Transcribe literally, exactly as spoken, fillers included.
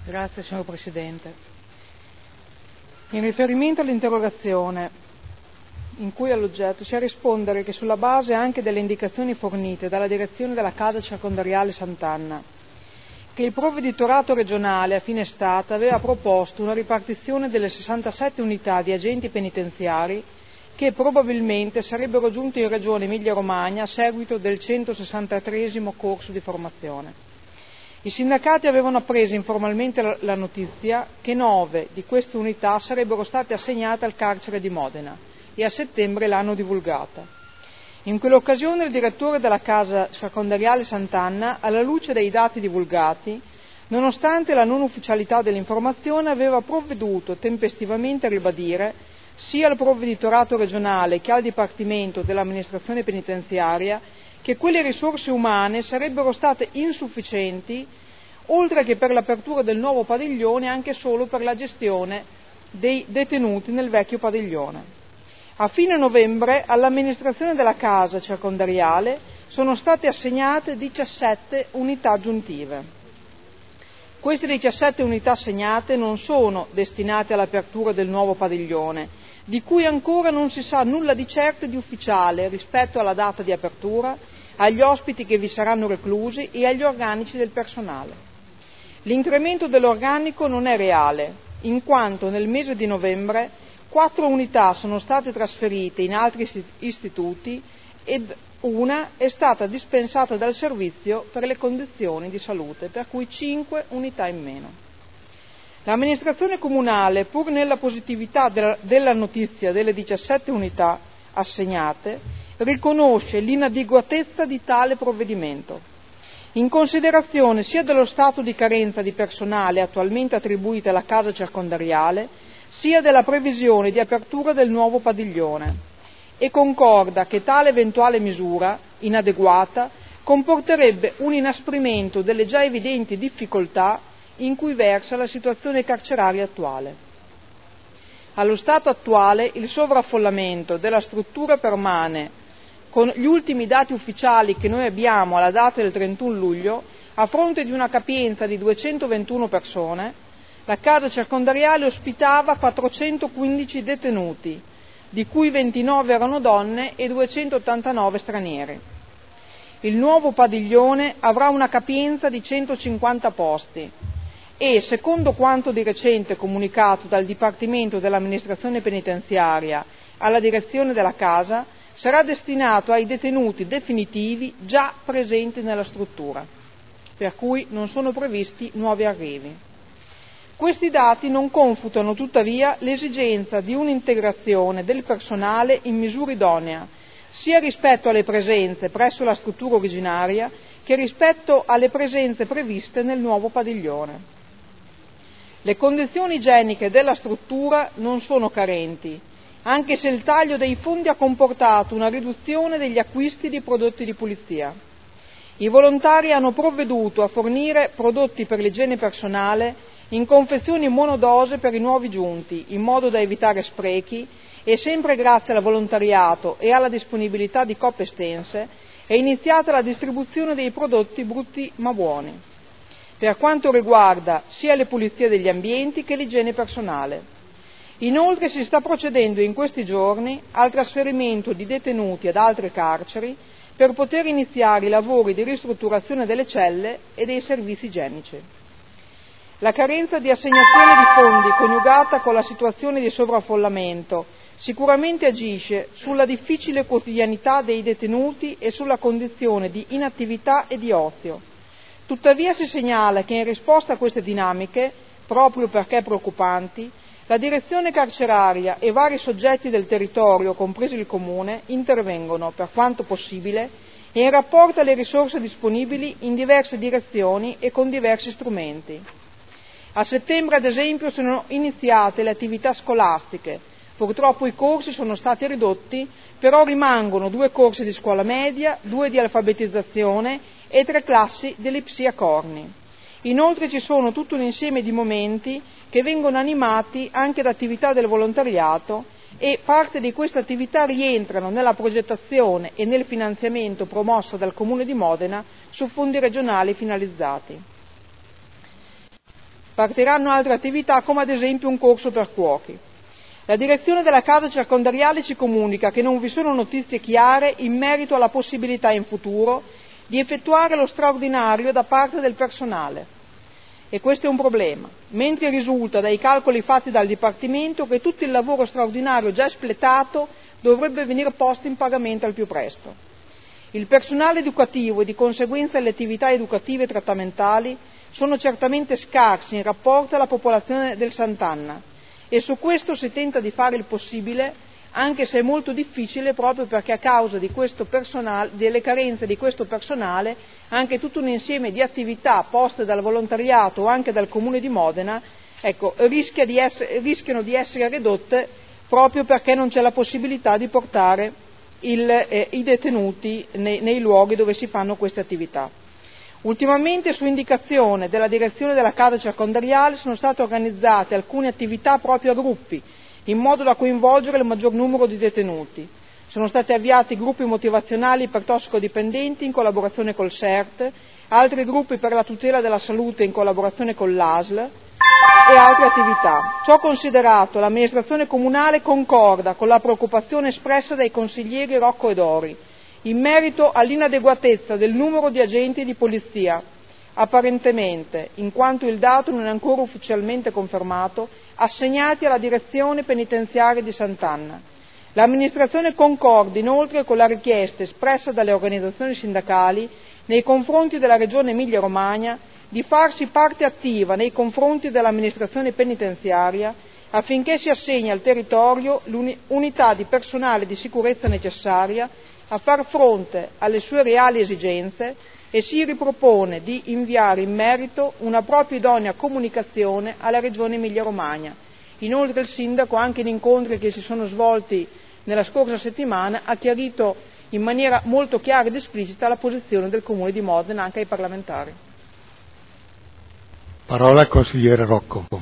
Grazie, signor Presidente. In riferimento all'interrogazione in cui all'oggetto, c'è a rispondere che sulla base anche delle indicazioni fornite dalla direzione della Casa Circondariale Sant'Anna, che il provveditorato regionale a fine estate aveva proposto una ripartizione delle sessantasette unità di agenti penitenziari che probabilmente sarebbero giunti in Regione Emilia-Romagna a seguito del centosessantatreesimo corso di formazione. I sindacati avevano appreso informalmente la notizia che nove di queste unità sarebbero state assegnate al carcere di Modena e a settembre l'hanno divulgata. In quell'occasione il direttore della Casa Circondariale Sant'Anna, alla luce dei dati divulgati, nonostante la non ufficialità dell'informazione, aveva provveduto tempestivamente a ribadire sia al provveditorato regionale che al Dipartimento dell'amministrazione penitenziaria che quelle risorse umane sarebbero state insufficienti, oltre che per l'apertura del nuovo padiglione, anche solo per la gestione dei detenuti nel vecchio padiglione. A fine novembre all'amministrazione della Casa Circondariale sono state assegnate diciassette unità aggiuntive. Queste diciassette unità assegnate non sono destinate all'apertura del nuovo padiglione, di cui ancora non si sa nulla di certo e di ufficiale rispetto alla data di apertura, agli ospiti che vi saranno reclusi e agli organici del personale. L'incremento dell'organico non è reale, in quanto nel mese di novembre quattro unità sono state trasferite in altri istituti ed una è stata dispensata dal servizio per le condizioni di salute, per cui cinque unità in meno. L'amministrazione comunale, pur nella positività della notizia delle diciassette unità assegnate, riconosce l'inadeguatezza di tale provvedimento, in considerazione sia dello stato di carenza di personale attualmente attribuito alla Casa Circondariale, sia della previsione di apertura del nuovo padiglione, e concorda che tale eventuale misura, inadeguata, comporterebbe un inasprimento delle già evidenti difficoltà in cui versa la situazione carceraria attuale. Allo stato attuale il sovraffollamento della struttura permane, con gli ultimi dati ufficiali che noi abbiamo alla data del trentuno luglio, a fronte di una capienza di duecentoventuno persone, la Casa Circondariale ospitava quattrocentoquindici detenuti, di cui ventinove erano donne e duecentottantanove stranieri. Il nuovo padiglione avrà una capienza di centocinquanta posti e, secondo quanto di recente comunicato dal Dipartimento dell'amministrazione penitenziaria alla direzione della Casa, sarà destinato ai detenuti definitivi già presenti nella struttura, per cui non sono previsti nuovi arrivi. Questi dati non confutano tuttavia l'esigenza di un'integrazione del personale in misura idonea, sia rispetto alle presenze presso la struttura originaria che rispetto alle presenze previste nel nuovo padiglione. Le condizioni igieniche della struttura non sono carenti, anche se il taglio dei fondi ha comportato una riduzione degli acquisti di prodotti di pulizia. I volontari hanno provveduto a fornire prodotti per l'igiene personale in confezioni monodose per i nuovi giunti, in modo da evitare sprechi, e sempre grazie al volontariato e alla disponibilità di coppe estense è iniziata la distribuzione dei prodotti brutti ma buoni, per quanto riguarda sia le pulizie degli ambienti che l'igiene personale. Inoltre si sta procedendo in questi giorni al trasferimento di detenuti ad altre carceri per poter iniziare i lavori di ristrutturazione delle celle e dei servizi igienici. La carenza di assegnazione di fondi coniugata con la situazione di sovraffollamento sicuramente agisce sulla difficile quotidianità dei detenuti e sulla condizione di inattività e di ozio. Tuttavia si segnala che in risposta a queste dinamiche, proprio perché preoccupanti, la direzione carceraria e vari soggetti del territorio, compreso il Comune, intervengono, per quanto possibile, e in rapporto alle risorse disponibili in diverse direzioni e con diversi strumenti. A settembre, ad esempio, sono iniziate le attività scolastiche. Purtroppo i corsi sono stati ridotti, però rimangono due corsi di scuola media, due di alfabetizzazione e tre classi dell'Ipsia Corni. Inoltre ci sono tutto un insieme di momenti che vengono animati anche da attività del volontariato e parte di queste attività rientrano nella progettazione e nel finanziamento promosso dal Comune di Modena su fondi regionali finalizzati. Partiranno altre attività come ad esempio un corso per cuochi. La direzione della casa circondariale ci comunica che non vi sono notizie chiare in merito alla possibilità in futuro di effettuare lo straordinario da parte del personale. E questo è un problema, mentre risulta dai calcoli fatti dal Dipartimento che tutto il lavoro straordinario già espletato dovrebbe venire posto in pagamento al più presto. Il personale educativo e di conseguenza le attività educative e trattamentali sono certamente scarsi in rapporto alla popolazione del Sant'Anna e su questo si tenta di fare il possibile, anche se è molto difficile proprio perché a causa di questo personale, delle carenze di questo personale, anche tutto un insieme di attività poste dal volontariato o anche dal Comune di Modena, ecco, rischia di essere, rischiano di essere ridotte proprio perché non c'è la possibilità di portare il, eh, i detenuti nei, nei luoghi dove si fanno queste attività. Ultimamente, su indicazione della direzione della casa circondariale, sono state organizzate alcune attività proprio a gruppi, in modo da coinvolgere il maggior numero di detenuti. Sono stati avviati gruppi motivazionali per tossicodipendenti in collaborazione col S E R T, altri gruppi per la tutela della salute in collaborazione con l'A S L e altre attività. Ciò considerato, l'amministrazione comunale concorda con la preoccupazione espressa dai consiglieri Rocco e Dori in merito all'inadeguatezza del numero di agenti di polizia, apparentemente, in quanto il dato non è ancora ufficialmente confermato, assegnati alla direzione penitenziaria di Sant'Anna. L'amministrazione concorda inoltre con la richiesta espressa dalle organizzazioni sindacali nei confronti della Regione Emilia-Romagna di farsi parte attiva nei confronti dell'amministrazione penitenziaria affinché si assegni al territorio l'unità di personale di sicurezza necessaria a far fronte alle sue reali esigenze e si ripropone di inviare in merito una propria idonea comunicazione alla Regione Emilia-Romagna. Inoltre il Sindaco, anche in incontri che si sono svolti nella scorsa settimana, ha chiarito in maniera molto chiara ed esplicita la posizione del Comune di Modena anche ai parlamentari. Parola al consigliere Rocco.